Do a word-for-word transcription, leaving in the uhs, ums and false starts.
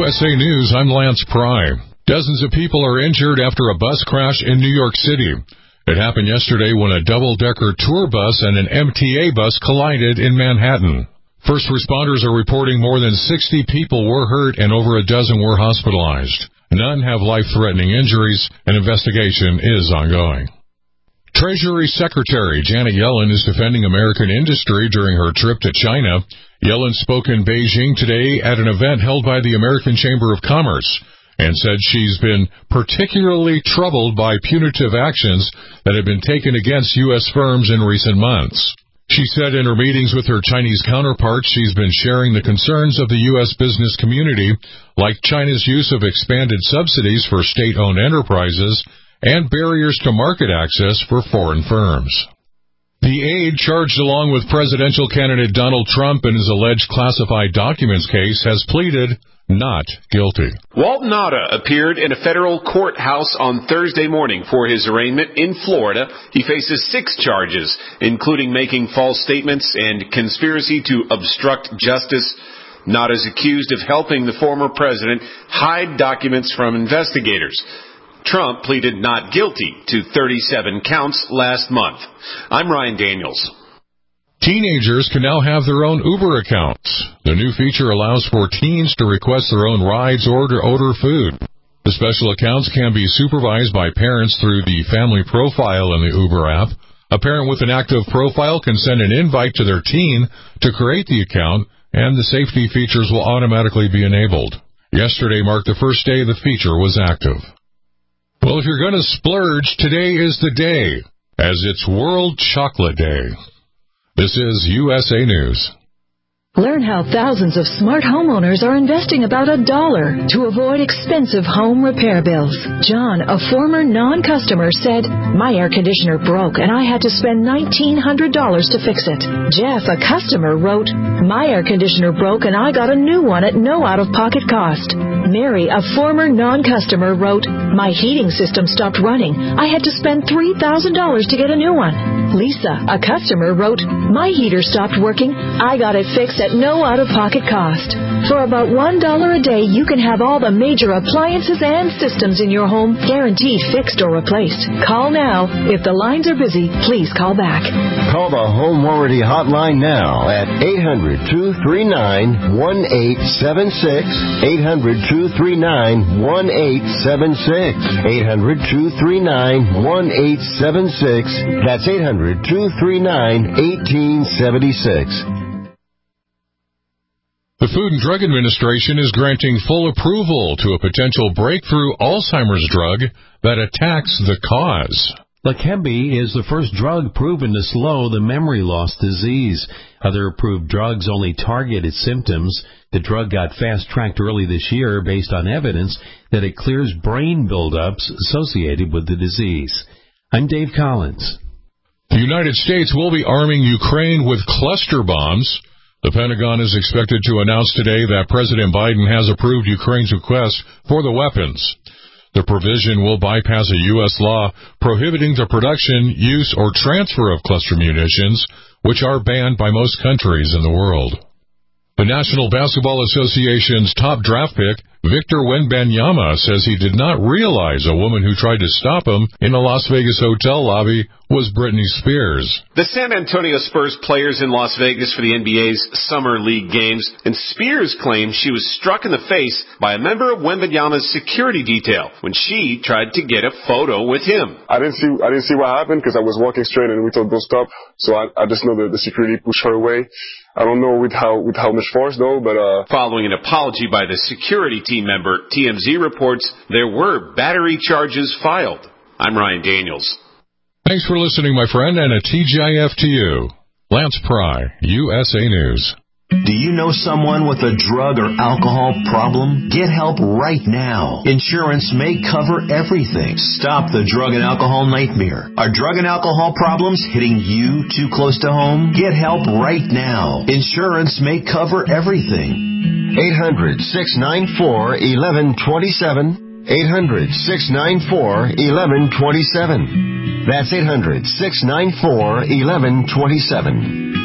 U S A News, I'm Lance Pry. Dozens of people are injured after a bus crash in New York City. It happened yesterday when a double-decker tour bus and an M T A bus collided in Manhattan. First responders are reporting more than sixty people were hurt and over a dozen were hospitalized. None have life-threatening injuries. An investigation is ongoing. Treasury Secretary Janet Yellen is defending American industry during her trip to China. Yellen spoke in Beijing today at an event held by the American Chamber of Commerce and said she's been particularly troubled by punitive actions that have been taken against U S firms in recent months. She said in her meetings with her Chinese counterparts she's been sharing the concerns of the U S business community, like China's use of expanded subsidies for state-owned enterprises and barriers to market access for foreign firms. The aide charged along with presidential candidate Donald Trump in his alleged classified documents case has pleaded not guilty. Walt Nauta appeared in a federal courthouse on Thursday morning for his arraignment in Florida. He faces six charges, including making false statements and conspiracy to obstruct justice. Nauta is accused of helping the former president hide documents from investigators. Trump pleaded not guilty to thirty-seven counts last month. I'm Ryan Daniels. Teenagers can now have their own Uber accounts. The new feature allows for teens to request their own rides or to order food. The special accounts can be supervised by parents through the family profile in the Uber app. A parent with an active profile can send an invite to their teen to create the account, and the safety features will automatically be enabled. Yesterday marked the first day the feature was active. Well, if you're going to splurge, today is the day, as it's World Chocolate Day. This is U S A News. Learn how thousands of smart homeowners are investing about a dollar to avoid expensive home repair bills. John, a former non-customer, said, "My air conditioner broke and I had to spend nineteen hundred dollars to fix it." Jeff, a customer, wrote, "My air conditioner broke and I got a new one at no out-of-pocket cost." Mary, a former non-customer, wrote, "My heating system stopped running. I had to spend three thousand dollars to get a new one." Lisa, a customer, wrote, "My heater stopped working. I got it fixed at no out-of-pocket cost." For about one dollar a day, you can have all the major appliances and systems in your home guaranteed fixed or replaced. Call now. If the lines are busy, please call back. Call the Home Warranty Hotline now at eight hundred, two three nine, one eight seven six, eight hundred, two three nine, one eight seven six, eight hundred, two three nine, one eight seven six. That's eight hundred, two three nine, one eight seven six. The Food and Drug Administration is granting full approval to a potential breakthrough Alzheimer's drug that attacks the cause. Leqembi is the first drug proven to slow the memory loss disease. Other approved drugs only target its symptoms. The drug got fast-tracked early this year based on evidence that it clears brain buildups associated with the disease. I'm Dave Collins. The United States will be arming Ukraine with cluster bombs. The Pentagon is expected to announce today that President Biden has approved Ukraine's request for the weapons. The provision will bypass a U S law prohibiting the production, use, or transfer of cluster munitions, which are banned by most countries in the world. The National Basketball Association's top draft pick, Victor Wembanyama, says he did not realize a woman who tried to stop him in a Las Vegas hotel lobby was Britney Spears. The San Antonio Spurs players in Las Vegas for the N B A's Summer League games, and Spears claims she was struck in the face by a member of Wembanyama's security detail when she tried to get a photo with him. I didn't see I didn't see what happened because I was walking straight and we told don't stop, so I, I just know that the security pushed her away. I don't know with how with how much force though, but uh following an apology by the security team member, T M Z reports there were battery charges filed. I'm Ryan Daniels. Thanks for listening, my friend, and a T G I F to you. Lance Pry, U S A News. Do you know someone with a drug or alcohol problem? Get help right now. Insurance may cover everything. Stop the drug and alcohol nightmare. Are drug and alcohol problems hitting you too close to home? Get help right now. Insurance may cover everything. eight hundred, six nine four, one one two seven. eight hundred, six nine four, one one two seven. That's eight hundred, six nine four, one one two seven.